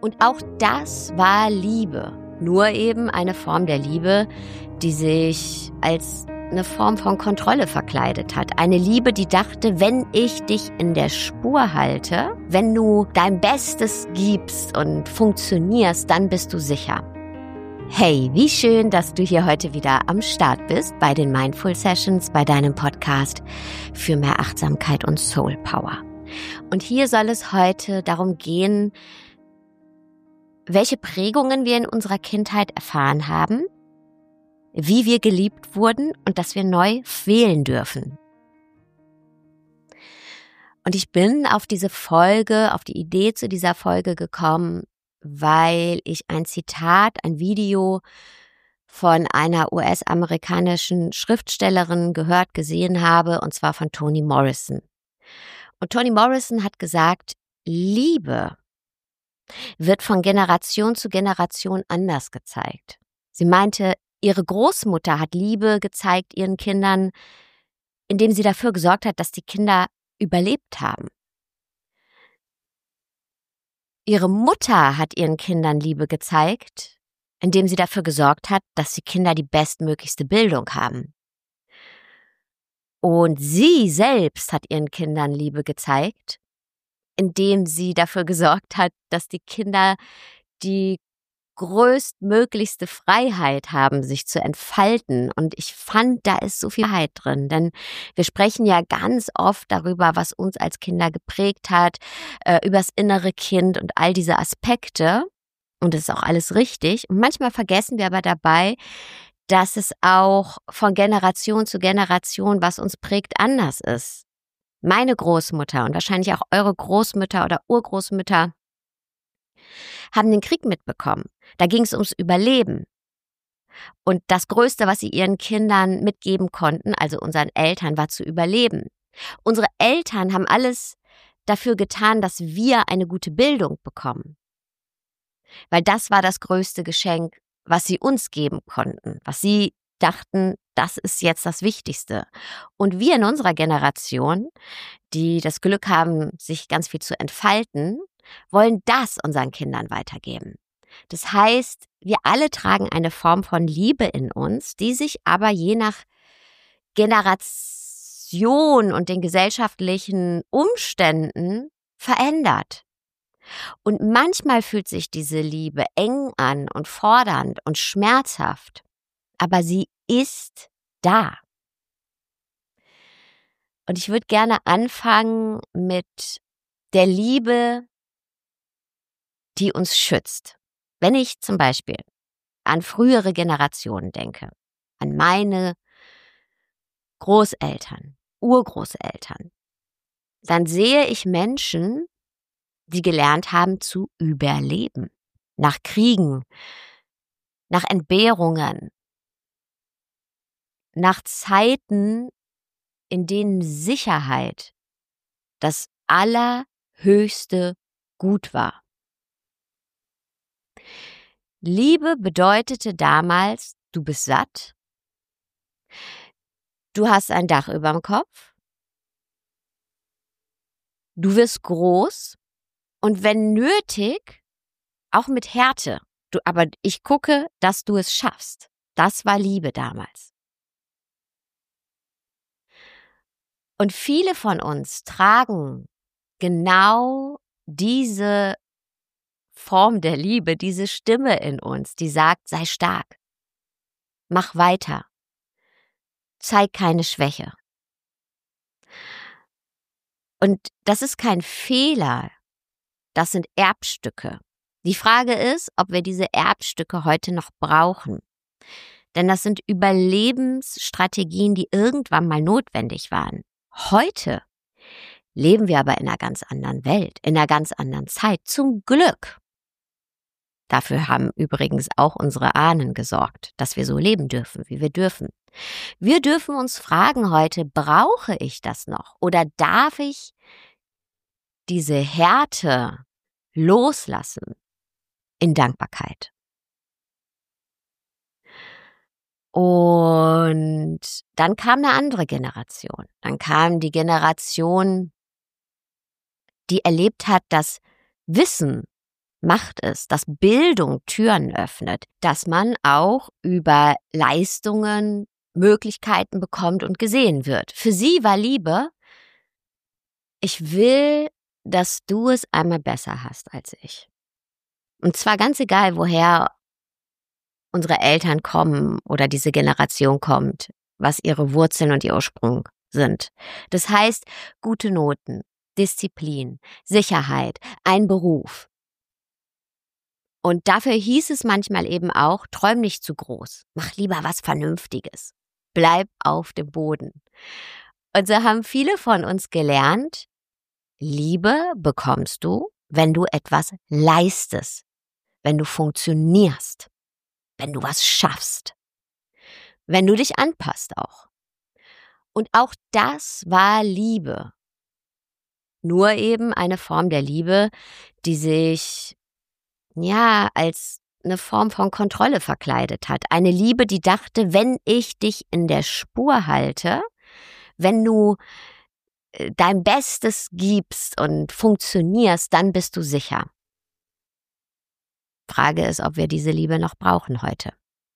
Und auch das war Liebe. Nur eben eine Form der Liebe, die sich als eine Form von Kontrolle verkleidet hat. Eine Liebe, die dachte, wenn ich dich in der Spur halte, wenn du dein Bestes gibst und funktionierst, dann bist du sicher. Hey, wie schön, dass du hier heute wieder am Start bist bei den Mindful Sessions, bei deinem Podcast für mehr Achtsamkeit und Soul Power. Und hier soll es heute darum gehen, welche Prägungen wir in unserer Kindheit erfahren haben, wie wir geliebt wurden und dass wir neu wählen dürfen. Und ich bin auf die Idee zu dieser Folge gekommen, weil ich ein Zitat, ein Video von einer US-amerikanischen Schriftstellerin gesehen habe, und zwar von Toni Morrison. Und Toni Morrison hat gesagt, Liebe wird von Generation zu Generation anders gezeigt. Sie meinte, ihre Großmutter hat Liebe gezeigt ihren Kindern, indem sie dafür gesorgt hat, dass die Kinder überlebt haben. Ihre Mutter hat ihren Kindern Liebe gezeigt, indem sie dafür gesorgt hat, dass die Kinder die bestmöglichste Bildung haben. Und sie selbst hat ihren Kindern Liebe gezeigt, indem sie dafür gesorgt hat, dass die Kinder die größtmöglichste Freiheit haben, sich zu entfalten. Und ich fand, da ist so viel Wahrheit drin, denn wir sprechen ja ganz oft darüber, was uns als Kinder geprägt hat, übers innere Kind und all diese Aspekte. Und das ist auch alles richtig. Und manchmal vergessen wir aber dabei, dass es auch von Generation zu Generation, was uns prägt, anders ist. Meine Großmutter und wahrscheinlich auch eure Großmütter oder Urgroßmütter haben den Krieg mitbekommen. Da ging es ums Überleben. Und das Größte, was sie ihren Kindern mitgeben konnten, also unseren Eltern, war zu überleben. Unsere Eltern haben alles dafür getan, dass wir eine gute Bildung bekommen. Weil das war das größte Geschenk, was sie uns geben konnten, was sie dachten, das ist jetzt das Wichtigste. Und wir in unserer Generation, die das Glück haben, sich ganz viel zu entfalten, wollen das unseren Kindern weitergeben. Das heißt, wir alle tragen eine Form von Liebe in uns, die sich aber je nach Generation und den gesellschaftlichen Umständen verändert. Und manchmal fühlt sich diese Liebe eng an und fordernd und schmerzhaft, aber sie ist da. Und ich würde gerne anfangen mit der Liebe, die uns schützt. Wenn ich zum Beispiel an frühere Generationen denke, an meine Großeltern, Urgroßeltern, dann sehe ich Menschen, die gelernt haben zu überleben. Nach Kriegen, nach Entbehrungen, nach Zeiten, in denen Sicherheit das allerhöchste Gut war. Liebe bedeutete damals, du bist satt, du hast ein Dach überm Kopf, du wirst groß und wenn nötig, auch mit Härte. Aber ich gucke, dass du es schaffst. Das war Liebe damals. Und viele von uns tragen genau diese Form der Liebe, diese Stimme in uns, die sagt, sei stark, mach weiter, zeig keine Schwäche. Und das ist kein Fehler, das sind Erbstücke. Die Frage ist, ob wir diese Erbstücke heute noch brauchen. Denn das sind Überlebensstrategien, die irgendwann mal notwendig waren. Heute leben wir aber in einer ganz anderen Welt, in einer ganz anderen Zeit. Zum Glück. Dafür haben übrigens auch unsere Ahnen gesorgt, dass wir so leben dürfen, wie wir dürfen. Wir dürfen uns fragen heute, brauche ich das noch? Oder darf ich diese Härte loslassen in Dankbarkeit? Und dann kam eine andere Generation. Dann kam die Generation, die erlebt hat, dass Wissen macht es, dass Bildung Türen öffnet, dass man auch über Leistungen Möglichkeiten bekommt und gesehen wird. Für sie war Liebe: Ich will, dass du es einmal besser hast als ich. Und zwar ganz egal, woher unsere Eltern kommen oder diese Generation kommt, was ihre Wurzeln und ihr Ursprung sind. Das heißt, gute Noten, Disziplin, Sicherheit, ein Beruf. Und dafür hieß es manchmal eben auch: Träum nicht zu groß, mach lieber was Vernünftiges, bleib auf dem Boden. Und so haben viele von uns gelernt: Liebe bekommst du, wenn du etwas leistest, wenn du funktionierst, wenn du was schaffst, wenn du dich anpasst auch. Und auch das war Liebe. Nur eben eine Form der Liebe, die sich als eine Form von Kontrolle verkleidet hat. Eine Liebe, die dachte, wenn ich dich in der Spur halte, wenn du dein Bestes gibst und funktionierst, dann bist du sicher. Frage ist, ob wir diese Liebe noch brauchen heute.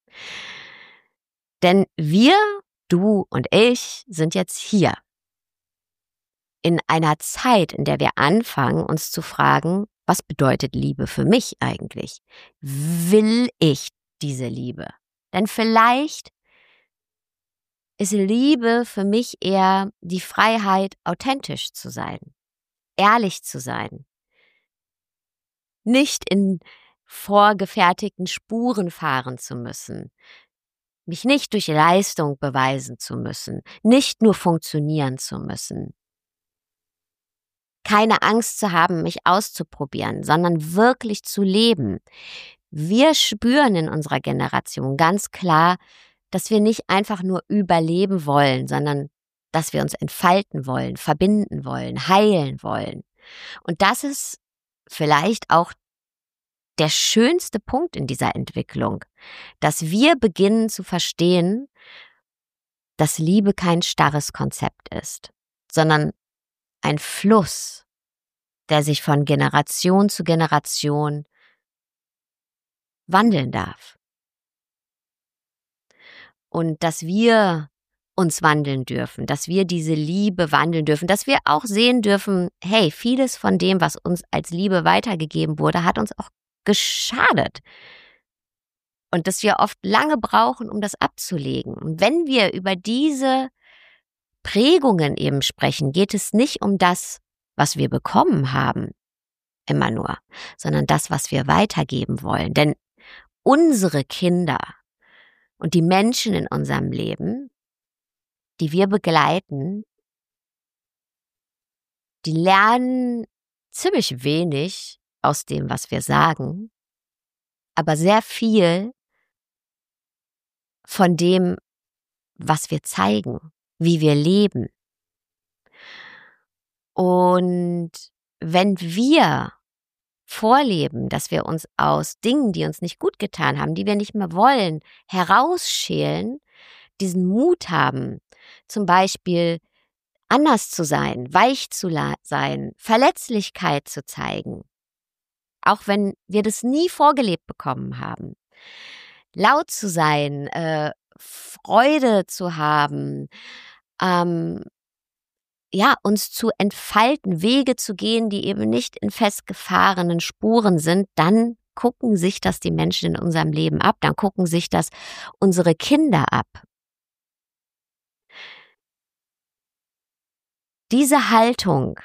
Denn wir, du und ich, sind jetzt hier. In einer Zeit, in der wir anfangen, uns zu fragen: Was bedeutet Liebe für mich eigentlich? Will ich diese Liebe? Denn vielleicht ist Liebe für mich eher die Freiheit, authentisch zu sein, ehrlich zu sein, nicht in vorgefertigten Spuren fahren zu müssen, mich nicht durch Leistung beweisen zu müssen, nicht nur funktionieren zu müssen. Keine Angst zu haben, mich auszuprobieren, sondern wirklich zu leben. Wir spüren in unserer Generation ganz klar, dass wir nicht einfach nur überleben wollen, sondern dass wir uns entfalten wollen, verbinden wollen, heilen wollen. Und das ist vielleicht auch der schönste Punkt in dieser Entwicklung, dass wir beginnen zu verstehen, dass Liebe kein starres Konzept ist, sondern ein Fluss, der sich von Generation zu Generation wandeln darf. Und dass wir uns wandeln dürfen, dass wir diese Liebe wandeln dürfen, dass wir auch sehen dürfen: Hey, vieles von dem, was uns als Liebe weitergegeben wurde, hat uns auch geschadet. Und dass wir oft lange brauchen, um das abzulegen. Und wenn wir über diese Prägungen eben sprechen, geht es nicht um das, was wir bekommen haben, immer nur, sondern das, was wir weitergeben wollen. Denn unsere Kinder und die Menschen in unserem Leben, die wir begleiten, die lernen ziemlich wenig aus dem, was wir sagen, aber sehr viel von dem, was wir zeigen, wie wir leben. Und wenn wir vorleben, dass wir uns aus Dingen, die uns nicht gut getan haben, die wir nicht mehr wollen, herausschälen, diesen Mut haben, zum Beispiel anders zu sein, weich zu sein, Verletzlichkeit zu zeigen, auch wenn wir das nie vorgelebt bekommen haben, laut zu sein, Freude zu haben, uns zu entfalten, Wege zu gehen, die eben nicht in festgefahrenen Spuren sind, dann gucken sich das die Menschen in unserem Leben ab, dann gucken sich das unsere Kinder ab. Diese Haltung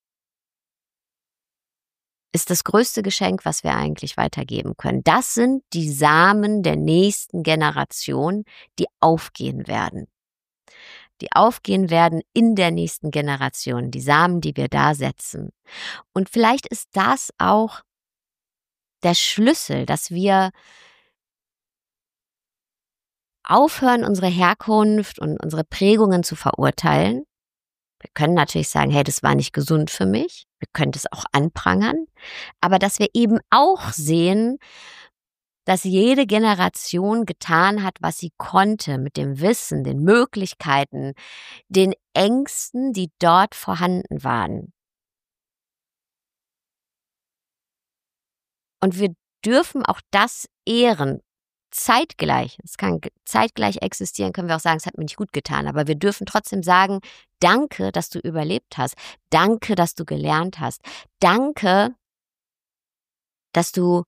ist das größte Geschenk, was wir eigentlich weitergeben können. Das sind die Samen der nächsten Generation, die aufgehen werden. Die aufgehen werden in der nächsten Generation, die Samen, die wir da setzen. Und vielleicht ist das auch der Schlüssel, dass wir aufhören, unsere Herkunft und unsere Prägungen zu verurteilen. Wir können natürlich sagen: Hey, das war nicht gesund für mich. Wir können das auch anprangern. Aber dass wir eben auch sehen, dass jede Generation getan hat, was sie konnte, mit dem Wissen, den Möglichkeiten, den Ängsten, die dort vorhanden waren. Und wir dürfen auch das ehren. Zeitgleich, es kann zeitgleich existieren, können wir auch sagen, es hat mir nicht gut getan, aber wir dürfen trotzdem sagen, danke, dass du überlebt hast, danke, dass du gelernt hast, danke, dass du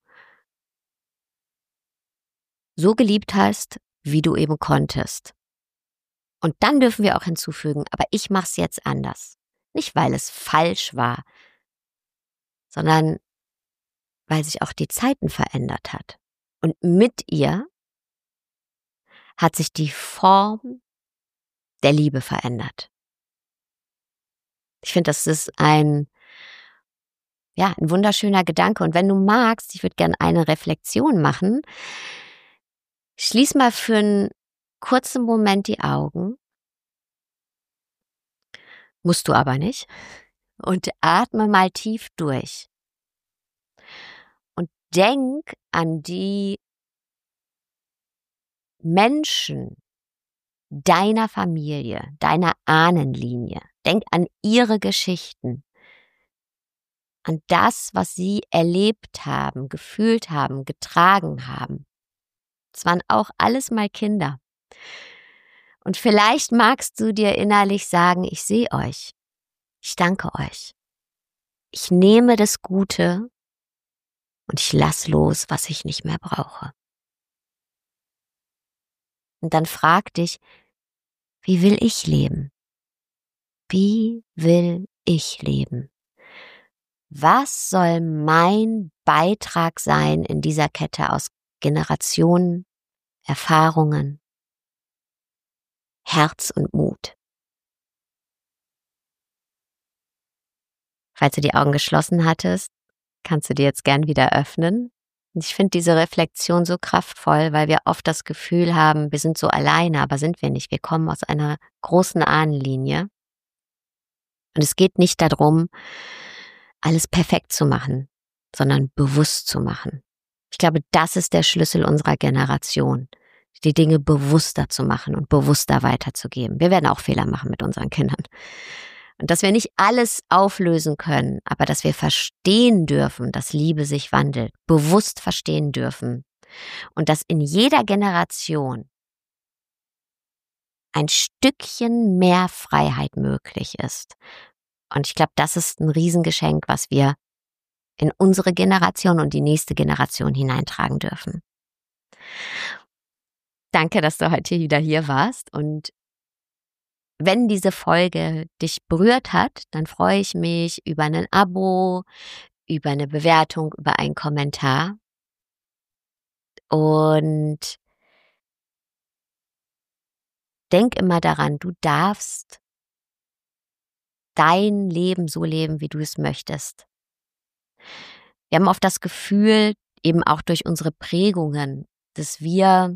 so geliebt hast, wie du eben konntest. Und dann dürfen wir auch hinzufügen, aber ich mache es jetzt anders. Nicht, weil es falsch war, sondern weil sich auch die Zeiten verändert hat. Und mit ihr hat sich die Form der Liebe verändert. Ich finde, das ist ein wunderschöner Gedanke. Und wenn du magst, ich würde gerne eine Reflexion machen. Schließ mal für einen kurzen Moment die Augen. Musst du aber nicht. Und atme mal tief durch. Und denk an die Menschen deiner Familie, deiner Ahnenlinie. Denk an ihre Geschichten, an das, was sie erlebt haben, gefühlt haben, getragen haben. Es waren auch alles mal Kinder. Und vielleicht magst du dir innerlich sagen, ich sehe euch, ich danke euch. Ich nehme das Gute und ich lass los, was ich nicht mehr brauche. Und dann frag dich, wie will ich leben? Wie will ich leben? Was soll mein Beitrag sein in dieser Kette aus Generationen, Erfahrungen, Herz und Mut? Falls du die Augen geschlossen hattest, kannst du die jetzt gern wieder öffnen. Und ich finde diese Reflexion so kraftvoll, weil wir oft das Gefühl haben, wir sind so alleine, aber sind wir nicht. Wir kommen aus einer großen Ahnenlinie. Und es geht nicht darum, alles perfekt zu machen, sondern bewusst zu machen. Ich glaube, das ist der Schlüssel unserer Generation, die Dinge bewusster zu machen und bewusster weiterzugeben. Wir werden auch Fehler machen mit unseren Kindern. Und dass wir nicht alles auflösen können, aber dass wir verstehen dürfen, dass Liebe sich wandelt, bewusst verstehen dürfen und dass in jeder Generation ein Stückchen mehr Freiheit möglich ist. Und ich glaube, das ist ein Riesengeschenk, was wir in unsere Generation und die nächste Generation hineintragen dürfen. Danke, dass du heute wieder hier warst. Und wenn diese Folge dich berührt hat, dann freue ich mich über ein Abo, über eine Bewertung, über einen Kommentar. Und denk immer daran, du darfst dein Leben so leben, wie du es möchtest. Wir haben oft das Gefühl, eben auch durch unsere Prägungen, dass wir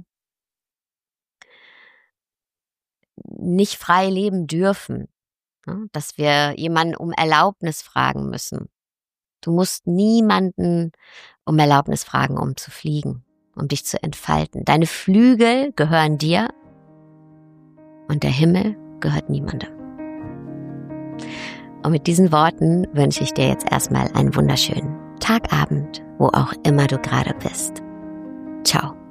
nicht frei leben dürfen, dass wir jemanden um Erlaubnis fragen müssen. Du musst niemanden um Erlaubnis fragen, um zu fliegen, um dich zu entfalten. Deine Flügel gehören dir und der Himmel gehört niemandem. Und mit diesen Worten wünsche ich dir jetzt erstmal einen wunderschönen Tagabend, wo auch immer du gerade bist. Ciao.